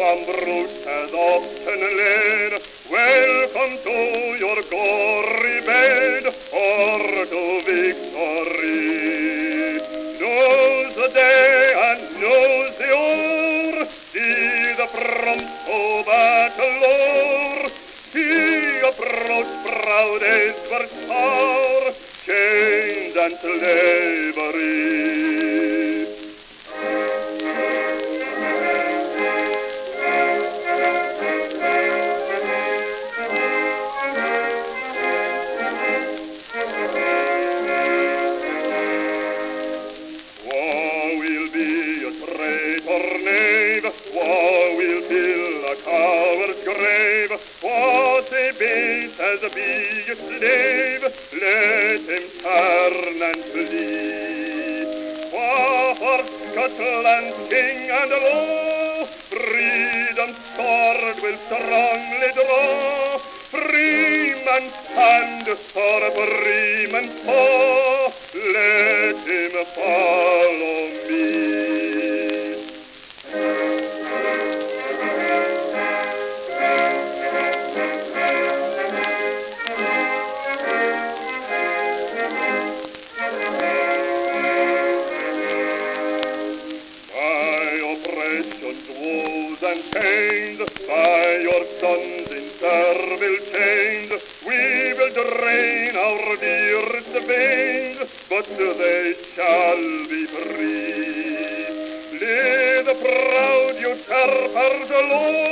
one brute has often led. Welcome to your gory bed, or to victory. Knows the day and knows the hour, see the prompt to battle o'er. He approached proud Edward's tower, chains and slavery. War will fill a coward's grave. What he beats as be a slave, let him turn and flee. War for Scotland's king and law, freedom's sword will strongly draw. Freeman stand for freeman's paw, let him follow me. Woes and pains, by your sons in servile chains, we will drain our dearest veins, but they shall be free. Lay the proud usurpers low,